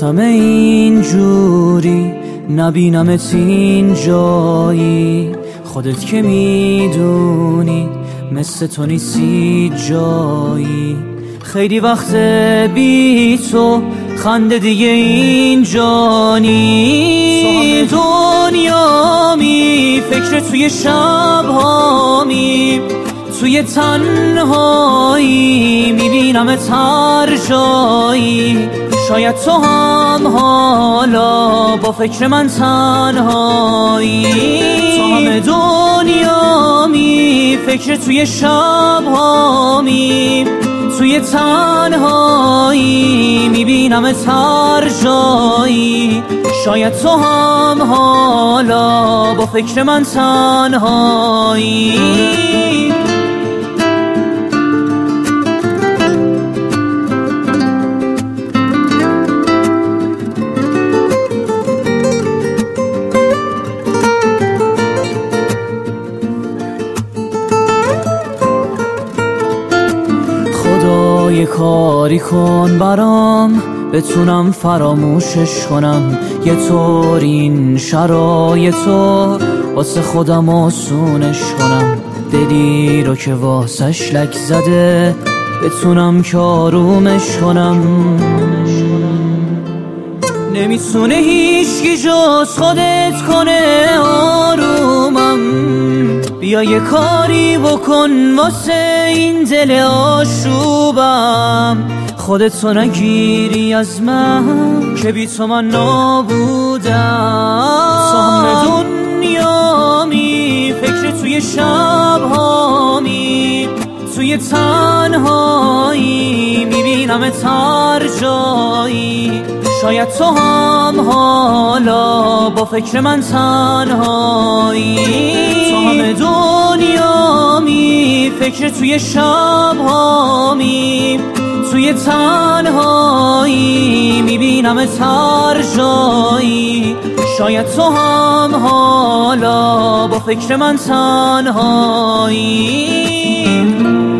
میشناسم اینجوری، نبینمت این جایی، خودت که میدونی مثل تو نیستی جایی. خیلی وقت بی تو خنده دیگه اینجا نی، دنیامی فکر توی شبهامی، توی تنهایی میبینمت هر جایی. شاید تو هم حالا با فکر من تنهایی، تو همه دنیامی فکر توی شبهامی، توی تنهایی میبینمت هر جایی. شاید تو هم حالا با فکر من تنهایی. یه کاری کن برام بتونم فراموشش کنم، یه طور این شرایطو واسه خودم آسونش کنم. دلی رو که واسش لک زده بتونم که آرومش کنم. نمیتونه هیچکی جز خودت کنه آرومم، بیا یه کاری بکن واسه این دل آشوبم. خودتو نگیری از من که بی تو من نابودم. تو همه دنیامی فکر توی شبهامی، توی تنهایی میبینمت هر جایی. شاید تو هم حالا با فکر من تنهایی، تو همه دنیامی فکر توی شبهامی، توی تنهایی میبینمت هر جایی. شاید تو هم حالا با فکر من تنهایی.